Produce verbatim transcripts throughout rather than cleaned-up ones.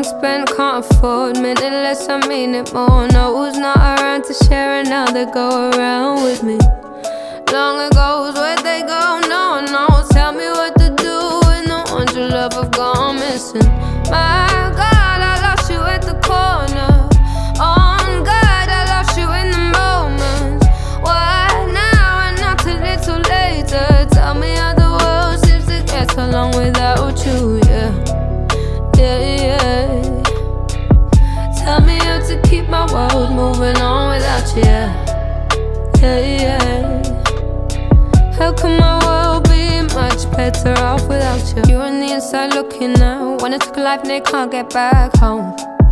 spent, can't afford. Minute less, I mean it more. No, who's not around to share and now they go around with me. Long ago, where'd they go? No one knows. Tell me what to do when the ones you love have gone missing. My God, I lost you at the corner. On God, I lost you in the moment. Why now and not a little later? Tell me how the world seems to get along without you, yeah. Yeah, yeah. Tell me how to keep my world moving on without you, yeah. Yeah, yeah. How can my world be much better off without you? You're on the inside looking out. When I took a life and they can't get back home.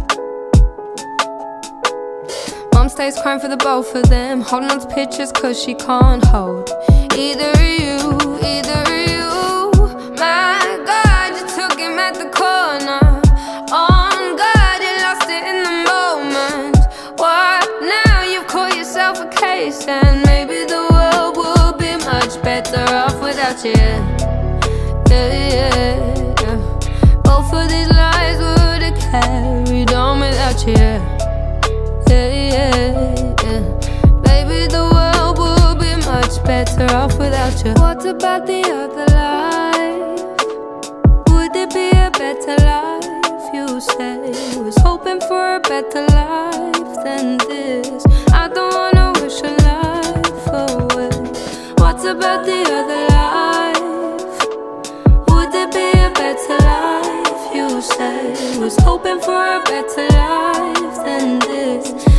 Mom stays crying for the both of them, holding on to pictures cause she can't hold either of you, either of you. My God, you took him at the corner. On God, you lost it in the moment. What now? You've caught yourself a case, and maybe the world would be much better off without you. Yeah, yeah, yeah. Both of these lies would have carried on without you. Yeah, yeah, yeah. Baby, the world would be much better off without you. What about the other life? Would it be a better life? You say was hoping for a better life than this. I don't wanna wish a life away. What about the other life? Would it be a better life? You say was hoping for a better life than this.